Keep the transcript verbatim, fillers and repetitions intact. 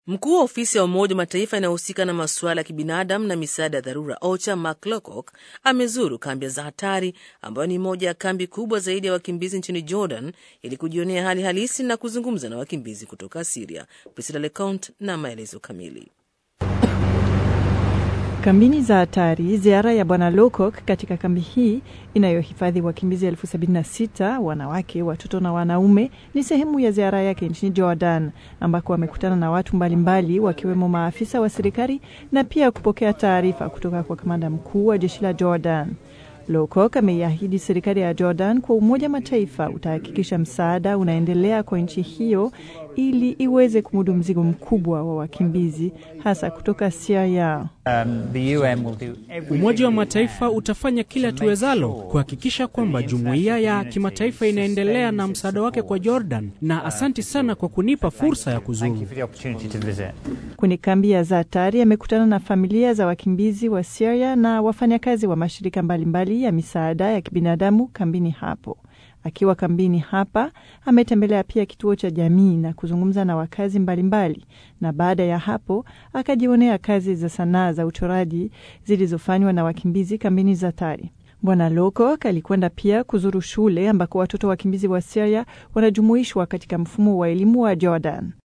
Mkuu wa ofisi ya Umoja wa Mataifa inayohusika na masuala ya kibinadamu na misaada ya dharura OCHA, Mark Lowcock amezuru kambi za hatari ambayo ni moja ya kambi kubwa zaidi ya wakimbizi nchini Jordan ili kujionea hali halisi na kuzungumza na wakimbizi kutoka Syria. Priscilla Leconte na maelezo kamili. Kambini za hatari. Ziara ya Bwana Lowcock katika kambi hii inayohifadhi wakimbizi elfu sabini na sita, wanawake, watoto na wanaume, ni sehemu ya ziara yake nchini Jordan, ambako amekutana na watu mbalimbali wakiwemo maafisa wa serikali na pia kupokea taarifa kutoka kwa kamanda mkuu wa jeshi la Jordan. Lowcock ameiahidi serikali ya Jordan kwa Umoja Mataifa utahakikisha msaada unaendelea kwa nchi hiyo ili iweze kumudu mzigo mkubwa wa wakimbizi hasa kutoka Syria. Umoja wa Mataifa utafanya kila tuwezalo kuhakikisha kwamba jumuiya ya kimataifa inaendelea na msaada wake kwa Jordan, na asanti sana kwa kunipa fursa ya kuzuru. Kwenye kambi ya Zatari amekutana na familia za wakimbizi wa Syria na wafanyakazi wa mashirika mbalimbali ya misaada ya kibinadamu kambini hapo. Akiwa kambini hapa, ametembelea pia kituo cha jamii na kuzungumza na wakazi mbalimbali, na baada ya hapo akajionea kazi za sanaa za uchoraji zilizofanywa na wakimbizi kambini Zatari. Bwana Lowcock alikwenda pia kuzuru shule ambako watoto wakimbizi wa Syria wanajumuishwa katika mfumo wa elimu wa Jordan.